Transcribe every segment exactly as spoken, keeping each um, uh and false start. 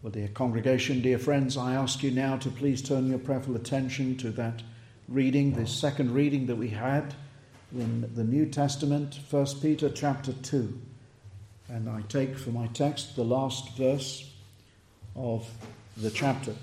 Well, dear congregation, dear friends, I ask you now to please turn your prayerful attention to that reading, this second reading that we had in the New Testament, First Peter chapter two. And I take for my text the last verse of the chapter.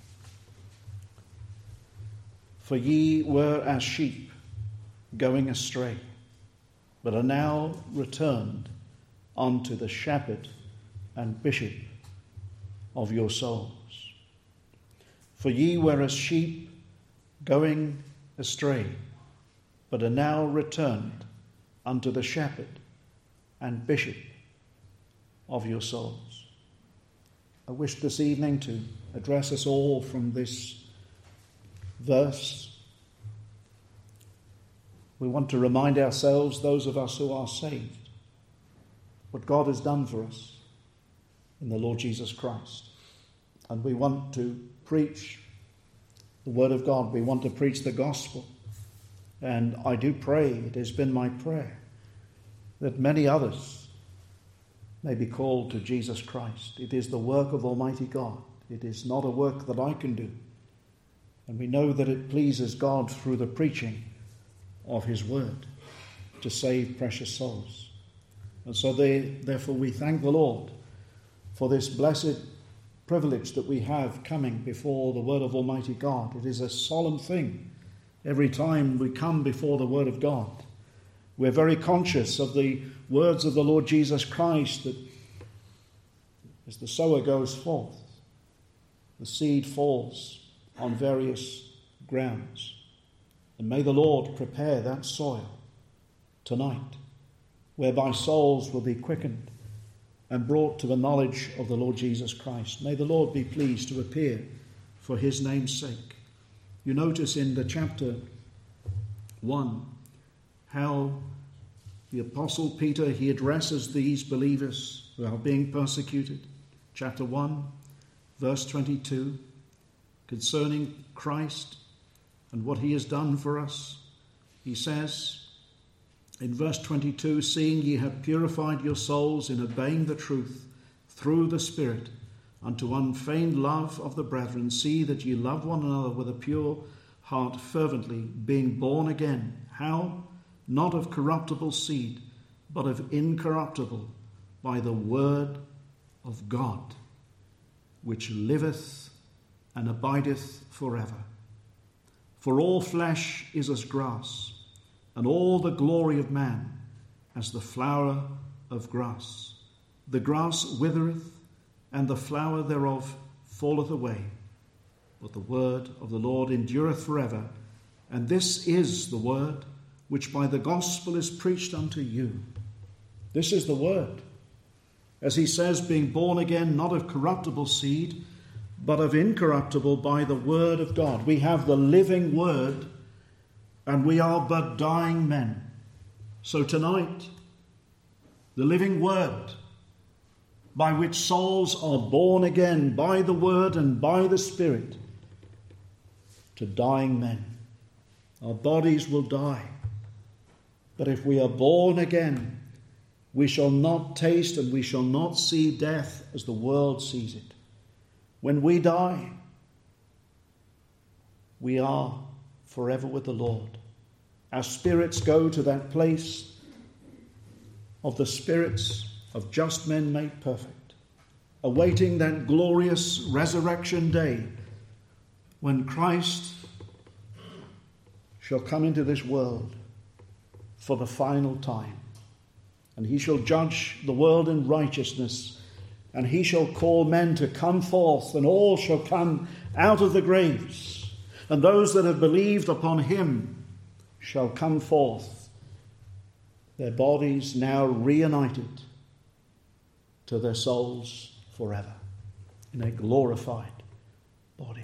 For ye were as sheep going astray, but are now returned unto the shepherd and bishop of your souls. For ye were as sheep going astray, but are now returned unto the shepherd and bishop of your souls. I wish this evening to address us all from this verse. We want to remind ourselves, those of us who are saved, what God has done for us in the Lord Jesus Christ. And we want to preach the word of God. We want to preach the gospel. And I do pray, it has been my prayer, that many others may be called to Jesus Christ. It is the work of Almighty God. It is not a work that I can do. And we know that it pleases God through the preaching of his word to save precious souls. And so they, therefore we thank the Lord for this blessed privilege that we have coming before the word of Almighty God. It is a solemn thing every time we come before the word of God. We're very conscious of the words of the Lord Jesus Christ, that as the sower goes forth, the seed falls on various grounds. And may the Lord prepare that soil tonight, whereby souls will be quickened and brought to the knowledge of the Lord Jesus Christ. May the Lord be pleased to appear for his name's sake. You notice in the chapter one how the Apostle Peter, he addresses these believers who are being persecuted. Chapter one, verse twenty-two, concerning Christ and what he has done for us. He says in verse twenty-two, seeing ye have purified your souls in obeying the truth through the Spirit unto unfeigned love of the brethren, see that ye love one another with a pure heart fervently, being born again. How? Not of corruptible seed, but of incorruptible, by the word of God, which liveth and abideth forever. For all flesh is as grass, and all the glory of man as the flower of grass. The grass withereth, and the flower thereof falleth away. But the word of the Lord endureth forever. And this is the word which by the gospel is preached unto you. This is the word. As he says, being born again, not of corruptible seed, but of incorruptible, by the word of God. We have the living word, and we are but dying men. So tonight, the living word, by which souls are born again by the word and by the Spirit, to dying men. Our bodies will die, but if we are born again, we shall not taste and we shall not see death as the world sees it. When we die, we are forever with the Lord. Our spirits go to that place of the spirits of just men made perfect, awaiting that glorious resurrection day when Christ shall come into this world for the final time. And he shall judge the world in righteousness, and he shall call men to come forth, and all shall come out of the graves. And those that have believed upon him shall come forth, their bodies now reunited to their souls forever in a glorified body.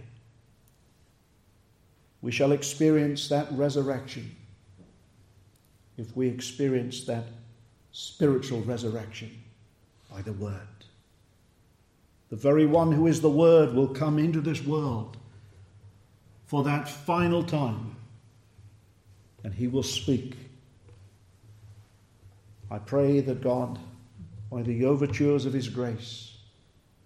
We shall experience that resurrection if we experience that spiritual resurrection by the word. The very one who is the word will come into this world for that final time, and he will speak. I pray that God, by the overtures of his grace,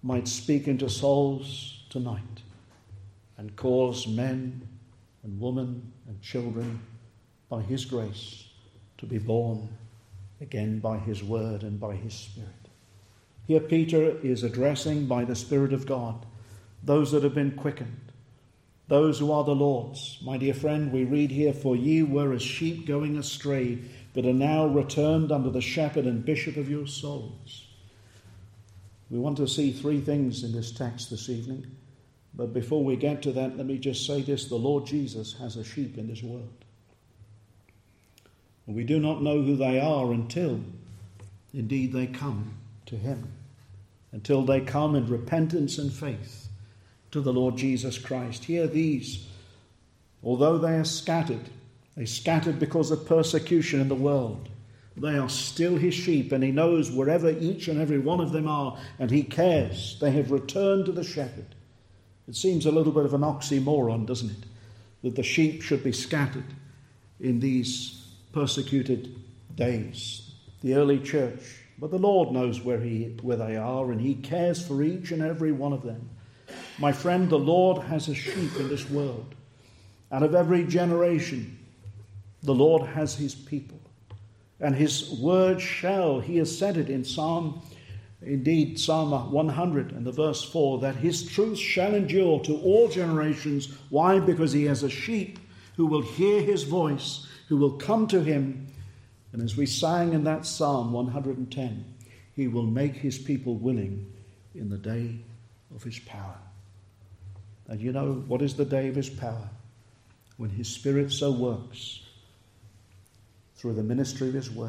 might speak into souls tonight and cause men and women and children by his grace to be born again by his word and by his Spirit. Here Peter is addressing by the Spirit of God those that have been quickened, those who are the Lord's. My dear friend, we read here, "For ye were as sheep going astray, but are now returned unto the shepherd and bishop of your souls." We want to see three things in this text this evening. But before we get to that, let me just say this. The Lord Jesus has a sheep in this world. And we do not know who they are until, indeed, they come to him. Until they come in repentance and faith to the Lord Jesus Christ. Here these, although they are scattered, they scattered because of persecution in the world, they are still his sheep, and he knows wherever each and every one of them are, and he cares. They have returned to the shepherd. It seems a little bit of an oxymoron, doesn't it? That the sheep should be scattered in these persecuted days. The early church. But the Lord knows where he where they are, and he cares for each and every one of them. My friend, the Lord has a sheep in this world. Out of every generation, the Lord has his people. And his word shall, he has said it in Psalm Indeed, Psalm one hundred and the verse four, that his truth shall endure to all generations. Why? Because he has a sheep who will hear his voice, who will come to him. And as we sang in that Psalm one hundred ten, he will make his people willing in the day of his power. And you know, what is the day of his power? When his Spirit so works through the ministry of his word.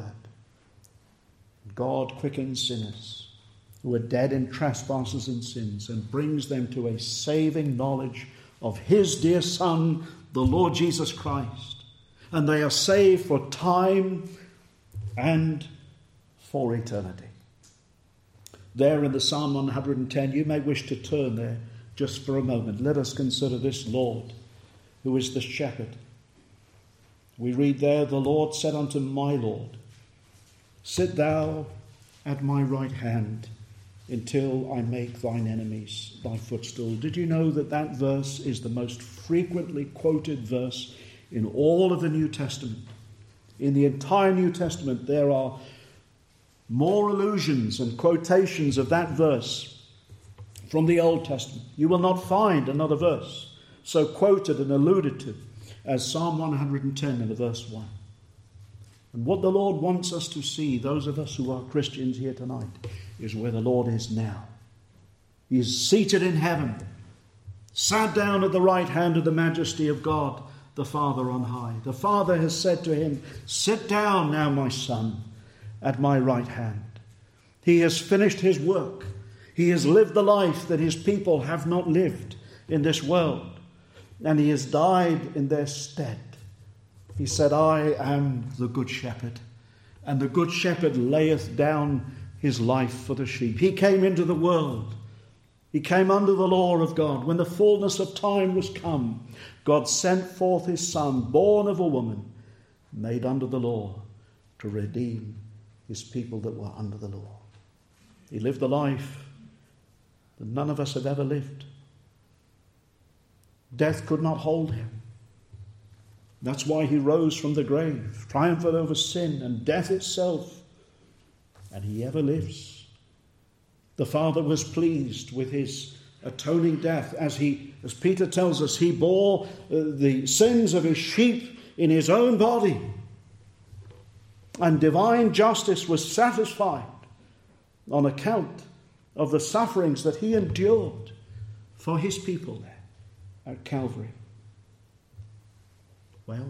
God quickens sinners who are dead in trespasses and sins, and brings them to a saving knowledge of his dear Son, the Lord Jesus Christ. And they are saved for time and for eternity. There in the Psalm one hundred ten, you may wish to turn there just for a moment. Let us consider this Lord, who is the shepherd. We read there, "The Lord said unto my Lord, Sit thou at my right hand, until I make thine enemies thy footstool." Did you know that that verse is the most frequently quoted verse in all of the New Testament? In the entire New Testament, there are more allusions and quotations of that verse from the Old Testament. You will not find another verse so quoted and alluded to as Psalm one hundred ten in the verse one. And what the Lord wants us to see, those of us who are Christians here tonight, is where the Lord is now. He is seated in heaven, sat down at the right hand of the majesty of God, the Father on high. The Father has said to him, "Sit down now, my Son, at my right hand." He has finished his work. He has lived the life that his people have not lived in this world. And he has died in their stead. He said, "I am the good shepherd, and the good shepherd layeth down his life for the sheep." He came into the world. He came under the law of God. When the fullness of time was come, God sent forth his Son, born of a woman, made under the law, to redeem his people that were under the law. He lived the life that none of us have ever lived. Death could not hold him. That's why he rose from the grave, triumphant over sin and death itself. And he ever lives. The Father was pleased with his atoning death, as he, as Peter tells us, he bore uh, the sins of his sheep in his own body. And divine justice was satisfied on account of the sufferings that he endured for his people there at Calvary. Well,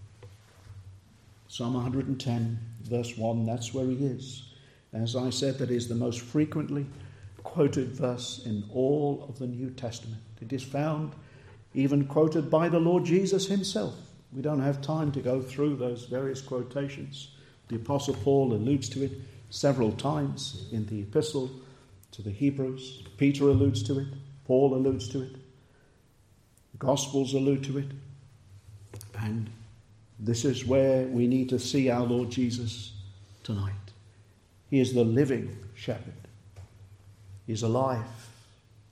Psalm one hundred ten, verse one, that's where he is. As I said, that is the most frequently quoted verse in all of the New Testament. It is found even quoted by the Lord Jesus himself. We don't have time to go through those various quotations. The Apostle Paul alludes to it several times in the epistle to the Hebrews. Peter alludes to it. Paul alludes to it. The Gospels allude to it. And this is where we need to see our Lord Jesus tonight. He is the living shepherd. He is alive.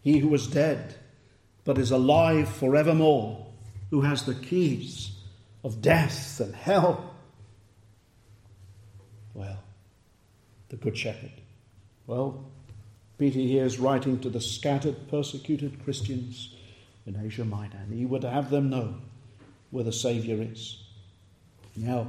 He who was dead but is alive forevermore, who has the keys of death and hell. Well, the Good Shepherd. Well, Peter here is writing to the scattered, persecuted Christians in Asia Minor, and he would have them know where the Saviour is. Now,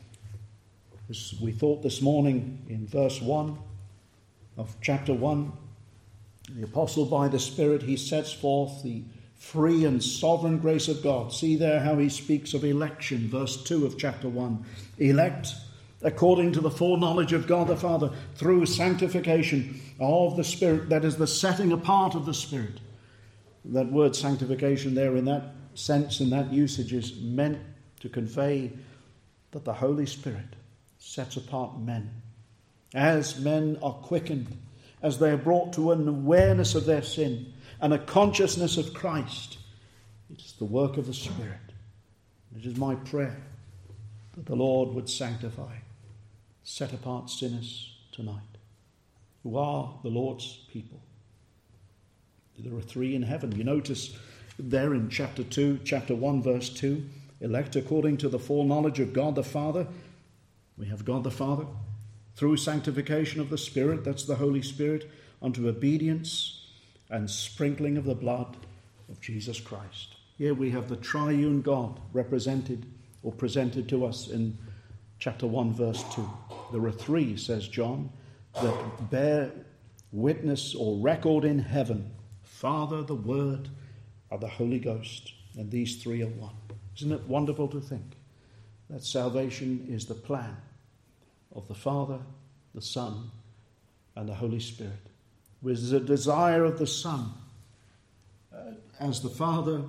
as we thought this morning in verse one of chapter one, the apostle by the Spirit, he sets forth the free and sovereign grace of God. See there how he speaks of election, verse two of chapter one. Elect according to the foreknowledge of God the Father, through sanctification of the Spirit, that is the setting apart of the Spirit. That word sanctification there in that sense, in that usage, is meant to convey that the Holy Spirit sets apart men. As men are quickened, as they are brought to an awareness of their sin and a consciousness of Christ, it is the work of the Spirit. It is my prayer that the Lord would sanctify, set apart sinners tonight who are the Lord's people. There are three in heaven. You notice there in chapter two, chapter one, verse two, elect according to the foreknowledge of God the Father. We have God the Father through sanctification of the Spirit, that's the Holy Spirit, unto obedience and sprinkling of the blood of Jesus Christ. Here we have the triune God represented or presented to us in chapter one, verse two. There are three, says John, that bear witness or record in heaven: Father, the Word, and the Holy Ghost. And these three are one. Isn't it wonderful to think that salvation is the plan of the Father, the Son, and the Holy Spirit? It was the desire of the Son, uh, as the Father,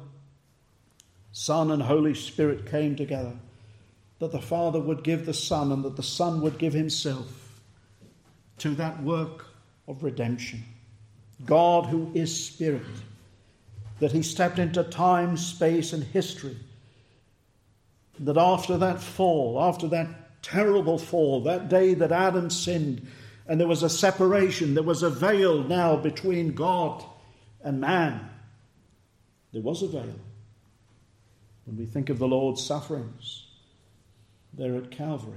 Son, and Holy Spirit came together, that the Father would give the Son and that the Son would give himself to that work of redemption. God, who is Spirit, that he stepped into time, space, and history, that after that fall, after that terrible fall, that day that Adam sinned, and there was a separation, there was a veil now between God and man. There was a veil. When we think of the Lord's sufferings there at Calvary,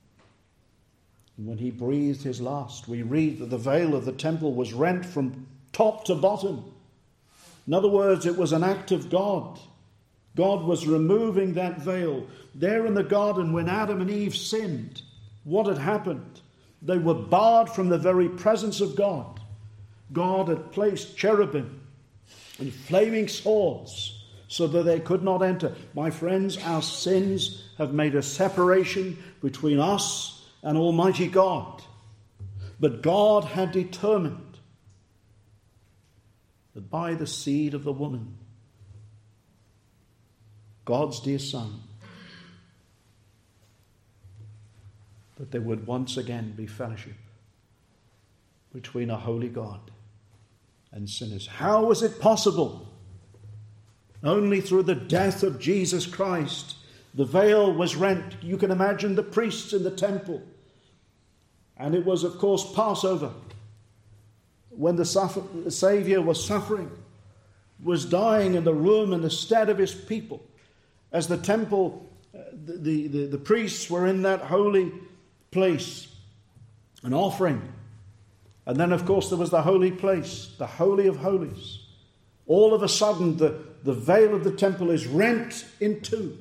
and when he breathed his last, we read that the veil of the temple was rent from top to bottom. In other words, it was an act of God. God was removing that veil. There in the garden, when Adam and Eve sinned, what had happened? They were barred from the very presence of God. God had placed cherubim and flaming swords so that they could not enter. My friends, our sins have made a separation between us and Almighty God. But God had determined that by the seed of the woman, God's dear Son, that there would once again be fellowship between a holy God and sinners. How was it possible? Only through the death of Jesus Christ. The veil was rent. You can imagine the priests in the temple. And it was, of course, Passover, when the, suffer- the Saviour was suffering, was dying in the room in the stead of his people. As the temple, uh, the, the, the priests were in that holy place, an offering. And then, of course, there was the holy place, the Holy of Holies. All of a sudden, the, the veil of the temple is rent in two,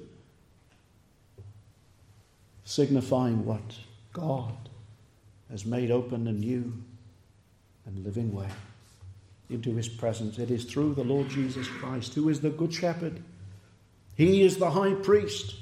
signifying what? God has made open a new and living way into his presence. It is through the Lord Jesus Christ, who is the Good Shepherd. He is the high priest,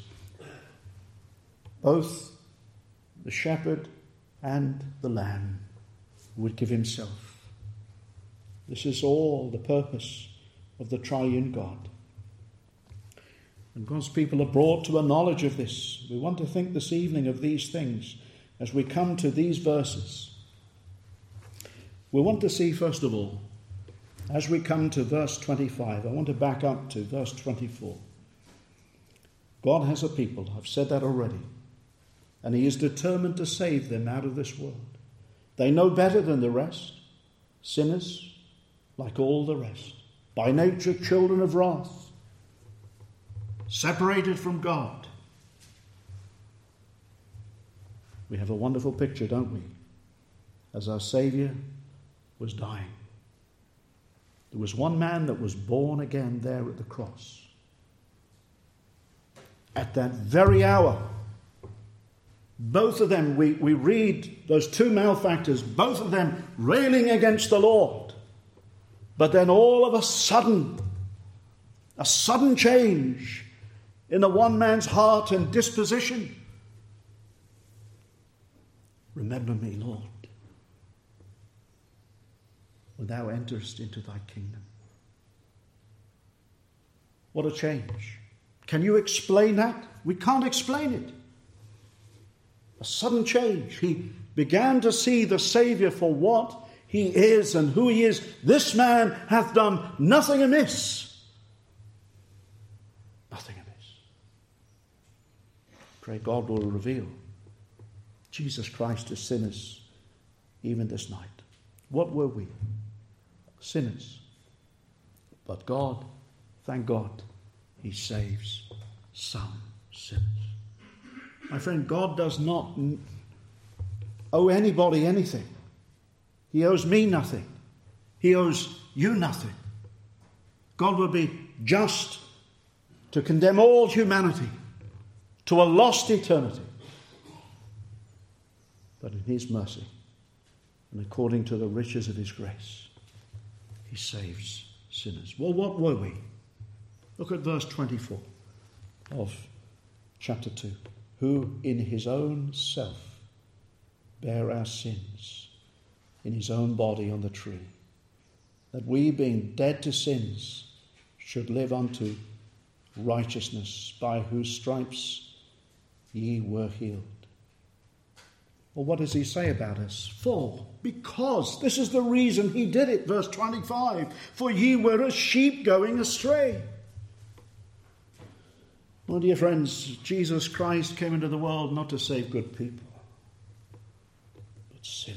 both the shepherd and the lamb, who would give himself. This is all the purpose of the triune God. And God's people are brought to a knowledge of this. We want to think this evening of these things as we come to these verses. We want to see, first of all, as we come to verse twenty-five, I want to back up to verse twenty-four. God has a people, I've said that already, and he is determined to save them out of this world. They know better than the rest, sinners, like all the rest, by nature children of wrath, separated from God. We have a wonderful picture, don't we? As our Saviour was dying, there was one man that was born again there at the cross. At that very hour, both of them, we, we read those two malefactors, both of them railing against the Lord. But then all of a sudden, a sudden change in the one man's heart and disposition. Remember me, Lord, when thou enterest into thy kingdom. What a change. Can you explain that? We can't explain it. A sudden change. He began to see the Saviour for what he is and who he is. This man hath done nothing amiss. Nothing amiss. Pray God will reveal Jesus Christ to sinners even this night. What were we? Sinners. But God, thank God, he saves some sinners. My friend, God does not owe anybody anything. He owes me nothing. He owes you nothing. God would be just to condemn all humanity to a lost eternity. But in his mercy, and according to the riches of his grace, he saves sinners. Well, what were we? Look at verse twenty-four of chapter two. Who in his own self bare our sins in his own body on the tree, that we, being dead to sins, should live unto righteousness, by whose stripes ye were healed. Well, what does he say about us? For, because, this is the reason he did it, verse twenty-five, for ye were as sheep going astray. Well, dear friends, Jesus Christ came into the world not to save good people, but sinners.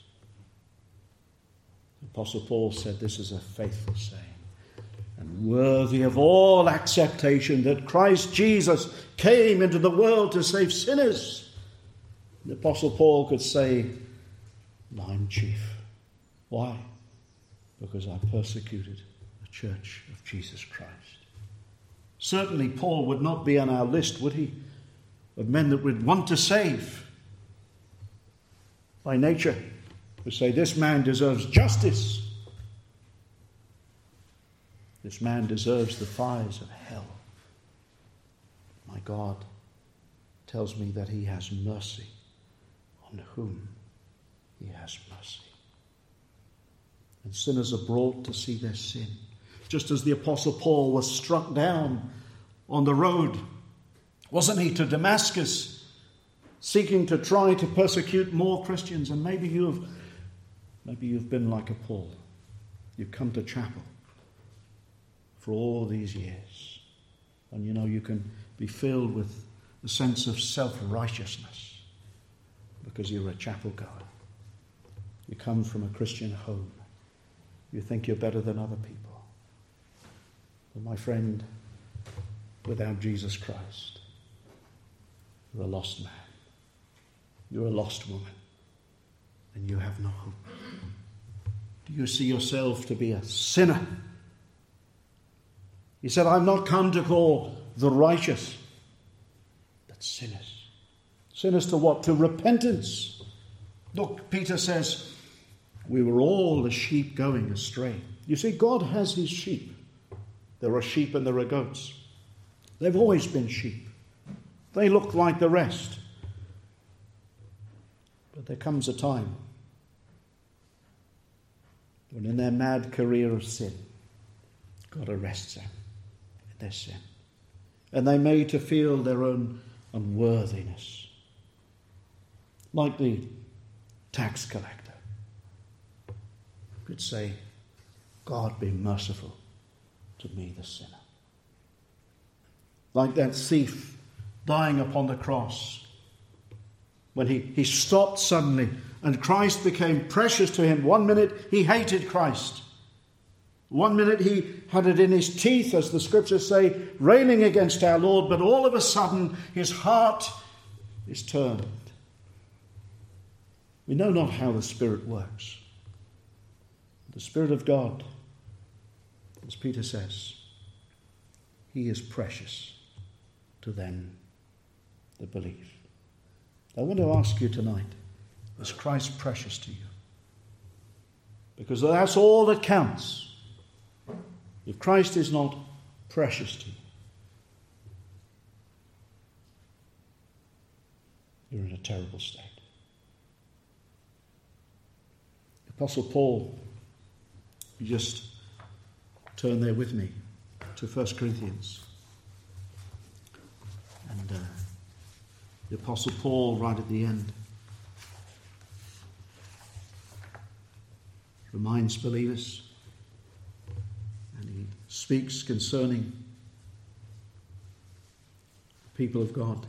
The Apostle Paul said this is a faithful saying and worthy of all acceptation, that Christ Jesus came into the world to save sinners. The Apostle Paul could say, I'm chief. Why? Because I persecuted the church of Jesus Christ. Certainly Paul would not be on our list, would he, of men that would want to save. By nature, we say this man deserves justice. This man deserves the fires of hell. My God tells me that he has mercy on whom he has mercy. And sinners are brought to see their sin. Just as the Apostle Paul was struck down on the road, wasn't he, to Damascus, seeking to try to persecute more Christians? And maybe you have, maybe you've been like a Paul. You've come to chapel for all these years, and you know you can be filled with a sense of self-righteousness because you're a chapel goer. You come from a Christian home. You think you're better than other people. But my friend, without Jesus Christ, you're a lost man. You're a lost woman. And you have no hope. Do you see yourself to be a sinner? He said, I've not come to call the righteous, but sinners. Sinners to what? To repentance. Look, Peter says, we were all as sheep going astray. You see, God has his sheep. There are sheep and there are goats. They've always been sheep. They look like the rest. But there comes a time when in their mad career of sin, God arrests them in their sin. And they made to feel their own unworthiness. Like the tax collector could say, God be merciful to me, the sinner. Like that thief dying upon the cross, when he, he stopped suddenly and Christ became precious to him. One minute he hated Christ. One minute he had it in his teeth, as the scriptures say, railing against our Lord, but all of a sudden his heart is turned. We know not how the Spirit works. The Spirit of God, as Peter says, he is precious to them that believe. I want to ask you tonight, is Christ precious to you? Because that's all that counts. If Christ is not precious to you, you're in a terrible state. Apostle Paul, you just turn there with me to First Corinthians. And uh, the Apostle Paul, right at the end, reminds believers, and he speaks concerning the people of God.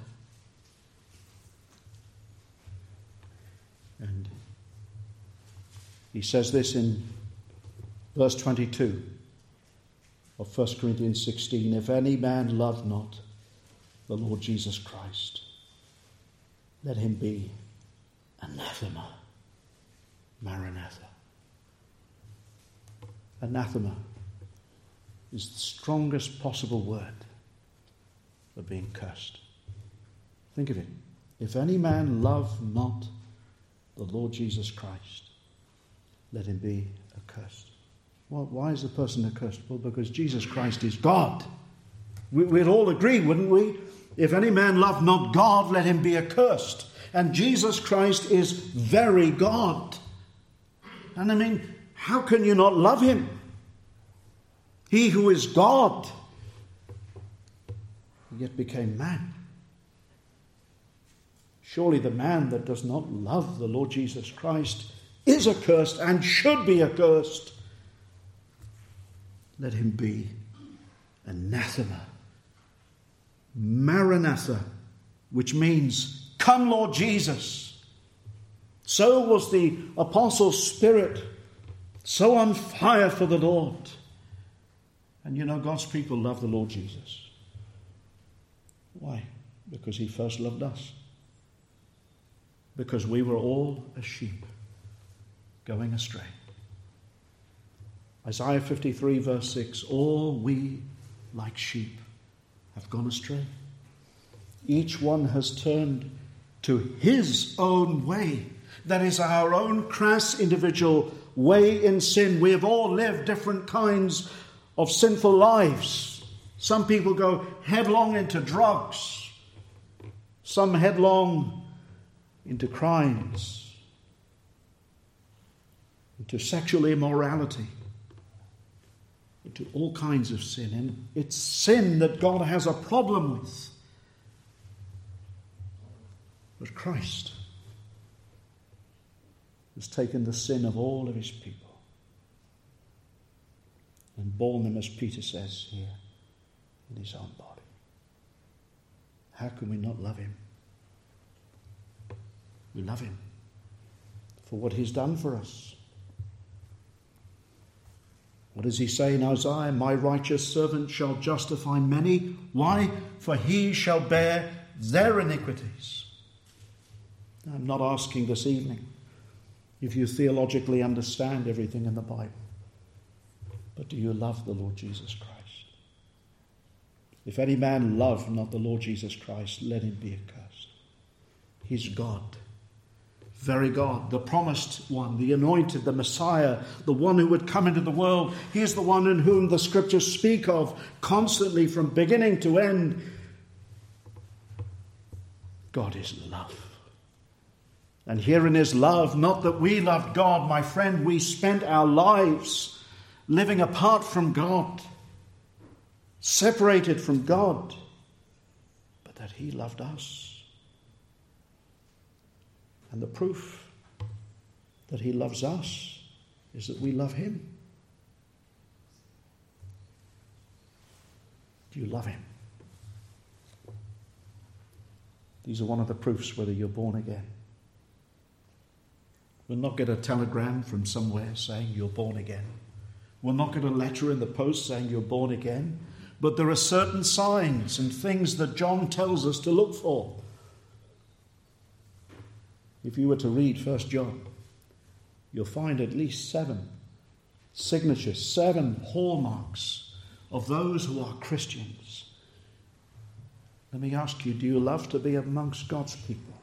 And he says this in verse twenty-two of First Corinthians sixteen, if any man love not the Lord Jesus Christ, let him be anathema. Maranatha. Anathema is the strongest possible word for being cursed. Think of it. If any man love not the Lord Jesus Christ, let him be accursed. Well, why is the person accursed? Well, because Jesus Christ is God. We, we'd all agree, wouldn't we? If any man love not God, let him be accursed. And Jesus Christ is very God. And I mean, how can you not love him? He who is God, yet became man. Surely the man that does not love the Lord Jesus Christ is accursed and should be accursed. Let him be anathema. Maranatha, which means, come Lord Jesus. So was the apostle's spirit, so on fire for the Lord. And you know, God's people love the Lord Jesus. Why? Because he first loved us. Because we were all as sheep going astray. Isaiah fifty-three verse six, all we like sheep have gone astray. Each one has turned to his own way. That is our own crass individual way in sin. We have all lived different kinds of sinful lives. Some people go headlong into drugs. Some headlong into crimes, into sexual immorality, into all kinds of sin. And it's sin that God has a problem with. But Christ has taken the sin of all of his people and borne them, as Peter says here, in his own body. How can we not love him? We love him for what he's done for us. What does he say in Isaiah? My righteous servant shall justify many. Why? For he shall bear their iniquities. I'm not asking this evening if you theologically understand everything in the Bible. But do you love the Lord Jesus Christ? If any man love not the Lord Jesus Christ, let him be accursed. He's God. Very God, the promised one, the anointed, the Messiah, the one who would come into the world. He is the one in whom the scriptures speak of constantly from beginning to end. God is love. And here in his love, not that we loved God, my friend, we spent our lives living apart from God, separated from God, but that he loved us. And the proof that he loves us is that we love him. Do you love him? These are one of the proofs whether you're born again. We'll not get a telegram from somewhere saying you're born again. will not get a letter in the post saying you're born again. But there are certain signs and things that John tells us to look for. If you were to read First John, you'll find at least seven signatures, seven hallmarks of those who are Christians. Let me ask you, do you love to be amongst God's people?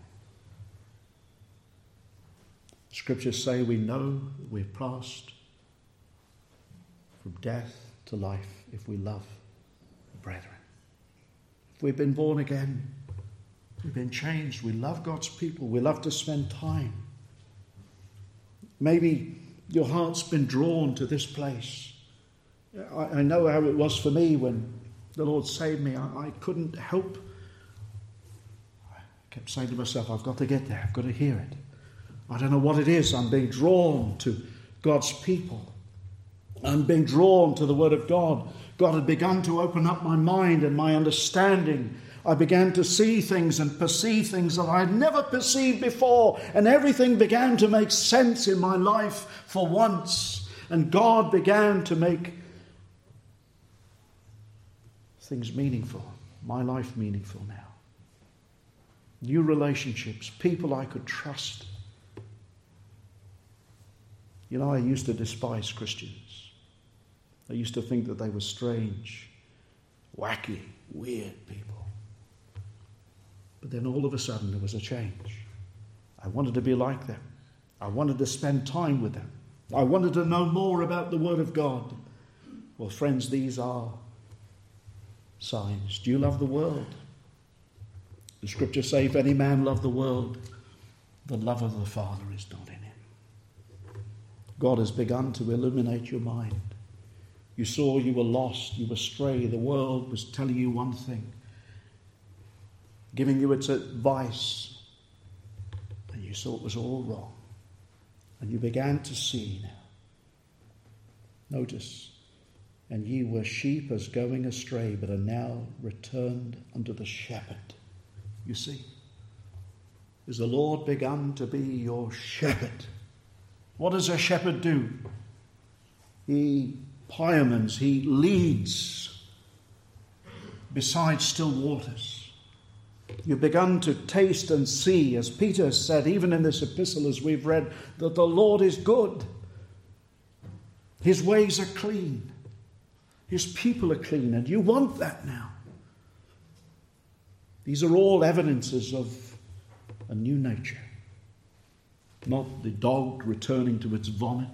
Scriptures say we know we've passed from death to life if we love the brethren. If we've been born again, we've been changed, we love God's people, we love to spend time. Maybe your heart's been drawn to this place. I, I know how it was for me when the Lord saved me. I, I couldn't help. I kept saying to myself, I've got to get there, I've got to hear it. I don't know what it is. I'm being drawn to God's people. I'm being drawn to the Word of God. God had begun to open up my mind and my understanding. I began to see things and perceive things that I had never perceived before. And everything began to make sense in my life for once. And God began to make things meaningful, my life meaningful now. New relationships, people I could trust. You know, I used to despise Christians. I used to think that they were strange, wacky, weird people. But then all of a sudden there was a change. I wanted to be like them. I wanted to spend time with them. I wanted to know more about the Word of God. Well, friends, these are signs. Do you love the world? The Scriptures say, if any man love the world, the love of the Father is not in him. God has begun to illuminate your mind. You saw you were lost, you were astray. The world was telling you one thing, giving you its advice, and you saw it was all wrong. And you began to see now. Notice, and ye were sheep as going astray, but are now returned unto the shepherd. You see, is the Lord begun to be your shepherd? What does a shepherd do? He pyramids, he leads beside still waters. You've begun to taste and see, as Peter said, even in this epistle as we've read, that the Lord is good. His ways are clean. His people are clean, and you want that now. These are all evidences of a new nature. Not the dog returning to its vomit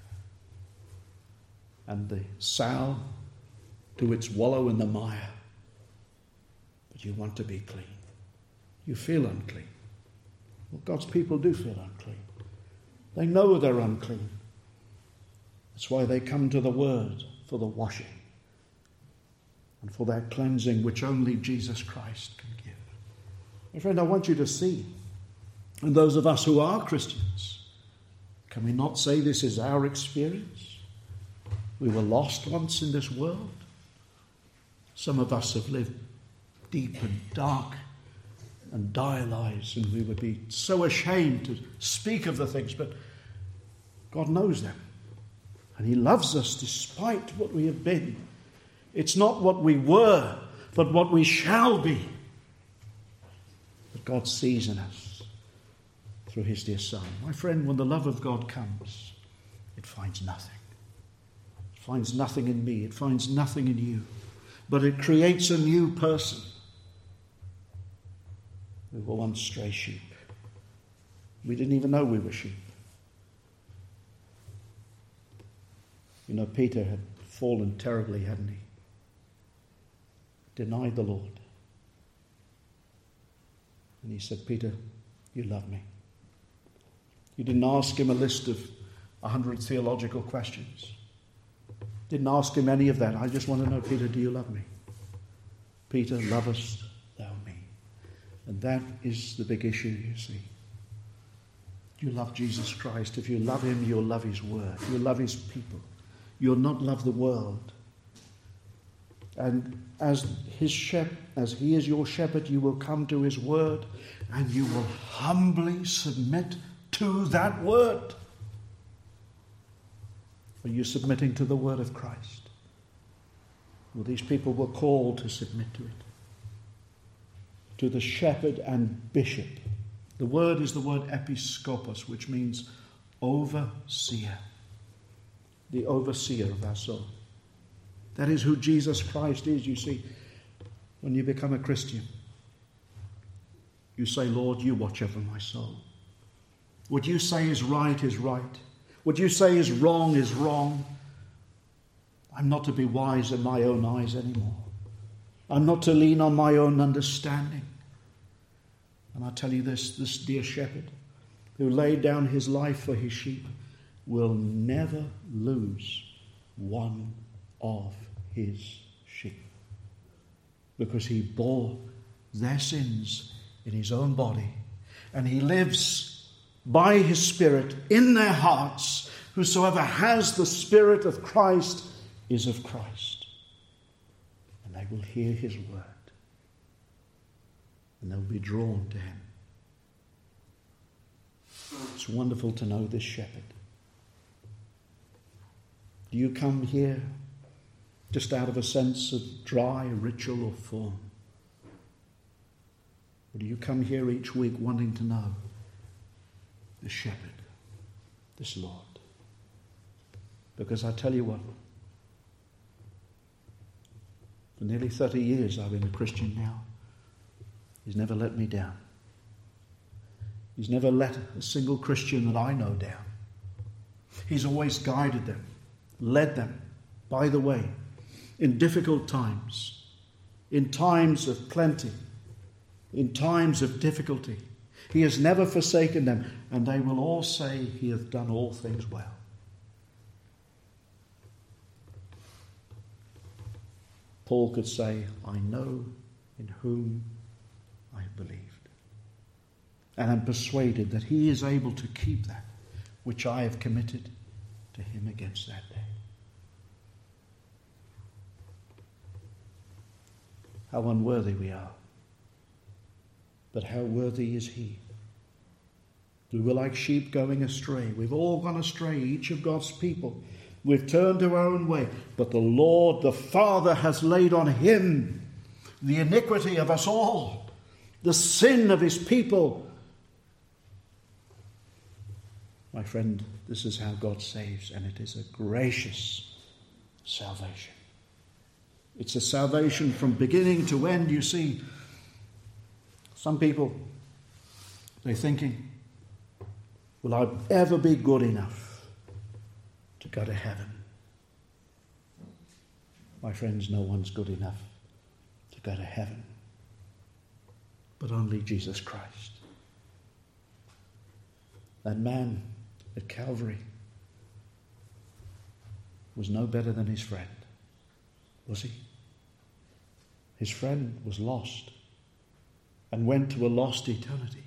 and the sow to its wallow in the mire. But you want to be clean. You feel unclean. Well, God's people do feel unclean. They know they're unclean. That's why they come to the Word for the washing and for that cleansing which only Jesus Christ can give. My friend, I want you to see, and those of us who are Christians, can we not say this is our experience? We were lost once in this world. Some of us have lived deep and dark and dire lives, and we would be so ashamed to speak of the things, but God knows them. And He loves us despite what we have been. It's not what we were, but what we shall be. But God sees in us through His dear Son. My friend, when the love of God comes, it finds nothing. It finds nothing in me. It finds nothing in you. But it creates a new person. We were once stray sheep. We didn't even know we were sheep. You know, Peter had fallen terribly, hadn't he? Denied the Lord. And he said, Peter, you love me. You didn't ask him a list of a hundred theological questions. Didn't ask him any of that. I just want to know, Peter, do you love me? Peter, lovest thou me? And that is the big issue, you see. You love Jesus Christ. If you love Him, you'll love His word. You'll love His people. You'll not love the world. And as his shep- as He is your shepherd, you will come to His word and you will humbly submit to that word. Are you submitting to the word of Christ? Well, these people were called to submit to it. To the shepherd and bishop. The word is the word episkopos, which means overseer. The overseer of our soul. That is who Jesus Christ is, you see. When you become a Christian, you say, Lord, you watch over my soul. What you say is right is right. What you say is wrong is wrong. I'm not to be wise in my own eyes anymore. I'm not to lean on my own understanding. And I tell you this, this dear shepherd who laid down his life for his sheep will never lose one of his sheep. Because he bore their sins in his own body. And he lives by his Spirit in their hearts. Whosoever has the Spirit of Christ is of Christ. And they will hear his word. And they'll be drawn to him. It's wonderful to know this shepherd. Do you come here just out of a sense of dry ritual or form? Or do you come here each week wanting to know the shepherd, this Lord? Because I tell you what, for nearly thirty years I've been a Christian now. He's never let me down. He's never let a single Christian that I know down. He's always guided them, led them by the way, in difficult times, in times of plenty, in times of difficulty. He has never forsaken them, and they will all say he hath done all things well. Paul could say, I know in whom I have believed, and am persuaded that he is able to keep that which I have committed to him against that day. How unworthy we are. But how worthy is he? We were like sheep going astray. We've all gone astray, each of God's people. We've turned our own way. But the Lord, the Father, has laid on him the iniquity of us all, the sin of his people. My friend, this is how God saves, and it is a gracious salvation. It's a salvation from beginning to end. You see, some people, they're thinking, will I ever be good enough to go to heaven? My friends, no one's good enough to go to heaven, but only Jesus Christ. That man at Calvary was no better than his friend, was he? His friend was lost and went to a lost eternity.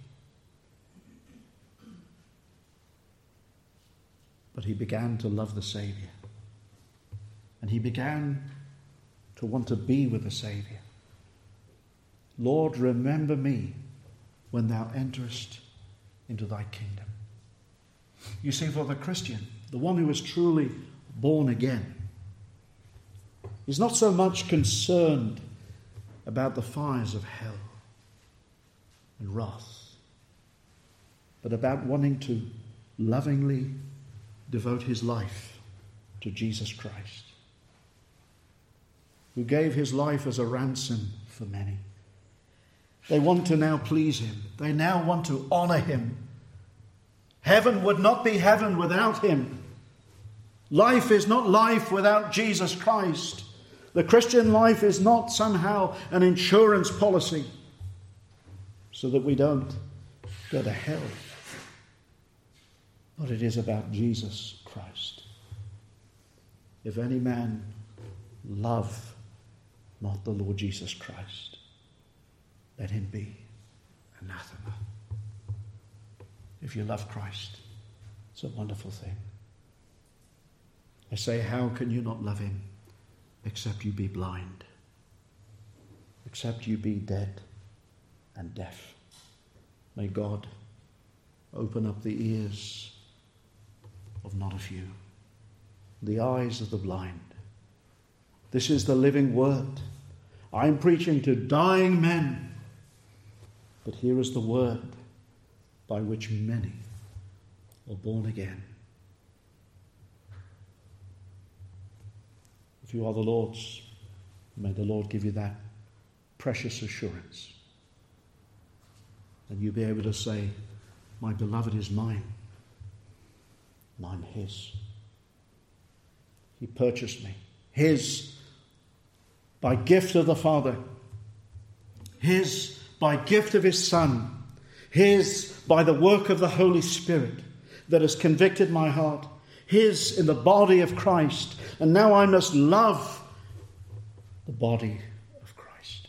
But he began to love the Saviour. And he began to want to be with the Saviour. Lord, remember me when thou enterest into thy kingdom. You see, for the Christian, the one who is truly born again, is not so much concerned about the fires of hell and wrath, but about wanting to lovingly devote his life to Jesus Christ, who gave his life as a ransom for many. They want to now please him. They now want to honor him. Heaven would not be heaven without him. Life is not life without Jesus Christ. The Christian life is not somehow an insurance policy so that we don't go to hell. But it is about Jesus Christ. If any man love not the Lord Jesus Christ, let him be anathema. If you love Christ, it's a wonderful thing. I say, how can you not love him except you be blind, except you be dead and deaf? May God open up the ears of not a few the eyes of the blind. This is the living word. I'm preaching to dying men, but here is the word by which many are born again. If you are the Lord's, may the Lord give you that precious assurance. And you be able to say, my beloved is mine, and I'm his. He purchased me. His by gift of the Father. His by gift of his Son. His by the work of the Holy Spirit that has convicted my heart. His in the body of Christ. And now I must love the body of Christ.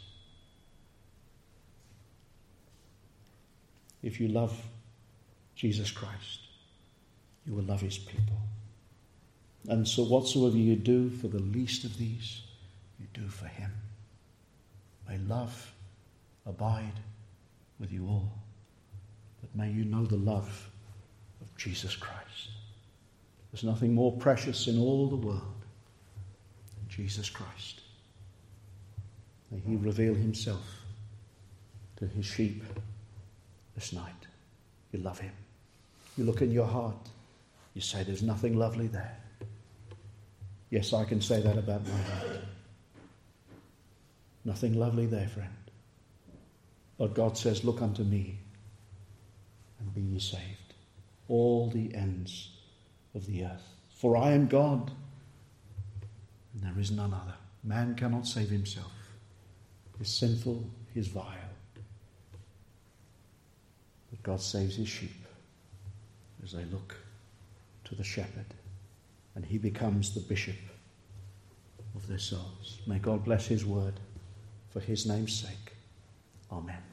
If you love Jesus Christ, you will love his people. And so whatsoever you do for the least of these, you do for him. May love abide with you all. But may you know the love of Jesus Christ. There's nothing more precious in all the world than Jesus Christ. May he reveal himself to his sheep this night. You love him. You look in your heart. You say, there's nothing lovely there. Yes, I can say that about my heart. Nothing lovely there, friend. But God says, look unto me and be ye saved, all the ends of the earth. For I am God, and there is none other. Man cannot save himself. He is sinful, he is vile. But God saves his sheep as they look to the shepherd, and he becomes the bishop of their souls. May God bless his word for his name's sake. Amen.